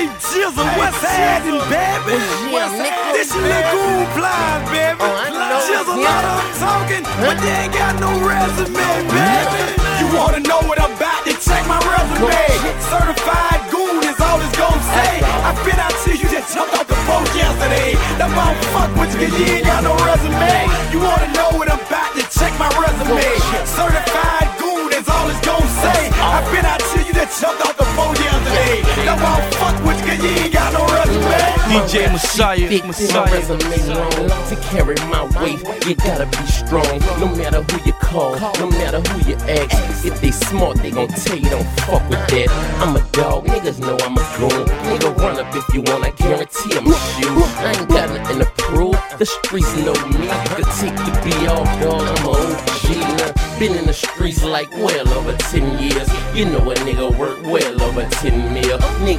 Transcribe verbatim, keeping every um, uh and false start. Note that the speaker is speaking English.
Hey, Jizzle, what's happening, baby? What's happening? This your Lagoon Blind, baby. Jizzle, lot of talking, but they ain't got no resume, baby. You wanna know what I'm about? Then check my resume. Certified goon is all it's gon' say. I been out to you that jumped off the boat yesterday. That motherfucker with you, you ain't got no resume. You wanna know what I'm about? Then check my resume. Certified goon is all it's gon' say. I been out to you that jumped off the boat yesterday. That motherfucker with you, you ain't got no resume. D J Messiah, Thick, Messiah. my resume long. To carry my weight, you gotta be strong. No matter who you call, no matter who you ask. If they smart, they gon' tell you don't fuck with that. I'm a dog, niggas know I'm a goon. Nigga, run up if you want, I guarantee I'ma shoot. I ain't got nothing to prove, the streets know me. You could take the B off, dog, I'm a O G. Now, been in the streets like well over ten years. You know a nigga work well over ten mil. Nigga